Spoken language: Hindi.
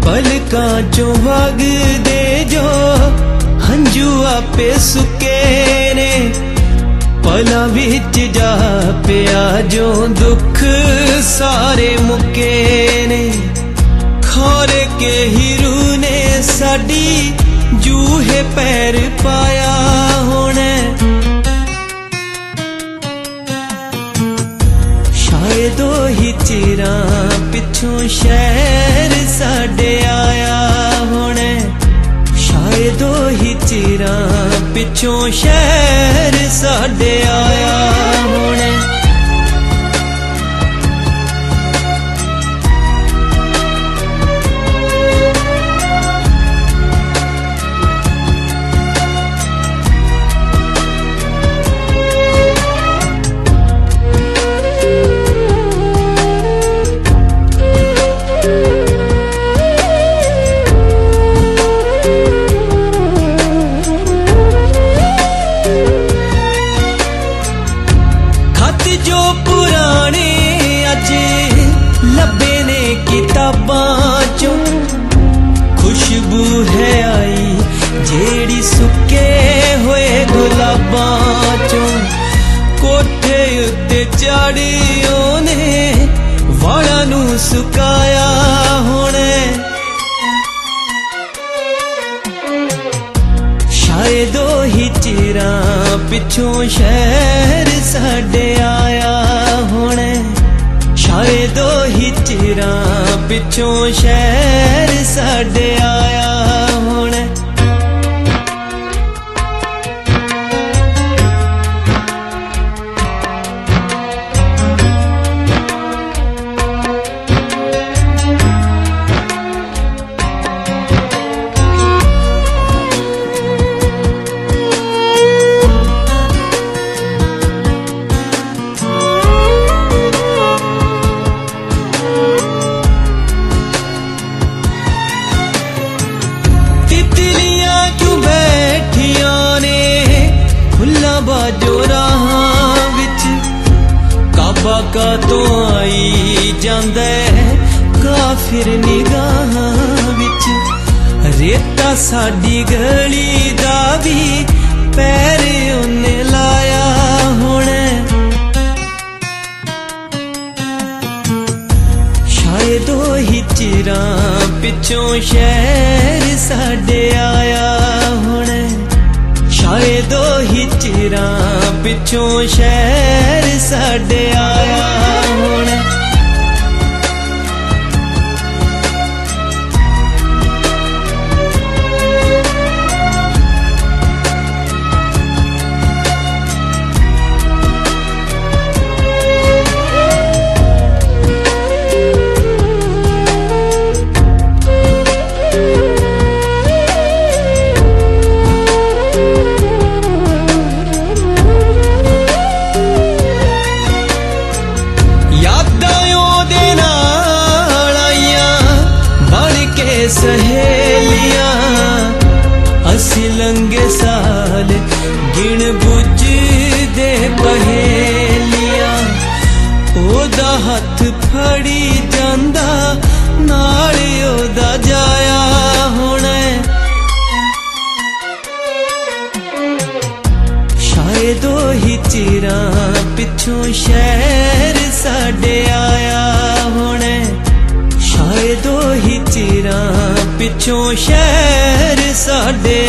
पलकां चों वगदे जो हंजू आपे सुके ने, पलां विच जा पिया जो दुख सारे मुके ने। खौरे के हीरू ने साडी जूहे पैर पाया होने, शायद ओही चिरां पिछों शहर साडे आया होने, शायद ओही चिरां पिछों शहर साडे आया होने। जो पुराने अज लबे ने किताबां चों, खुशबू है आई जेड़ी सुके होए गुलाबां चों। कोठे उत्ते चढ़ी ओने वालां नूं सुकाया होने, शायद ओही चिरां पिछों शहर साडे आया होने, शायद ओही चिरां पिछों शहर साडे आया होने। बाजो राहां विच काबा का तो आई जांदे काफिर निगाहां विच, रेता साडी गली दा भी पैर उन्ने लाया होने, शायद ओही चिरां पिछों शहर साडे आया होने, शायद ओही चिरां पिछों शहर साडे आया होने। सहेलियां असी लंगे साल गिण बुझ दे पहेलियां, ओदा हथ फड़ी जांदा नाल ओदा जाया होना, शायद ओही चिरां पिछों शहर साडे आया होने, शायद ओही चिरां पिछों शहर साडे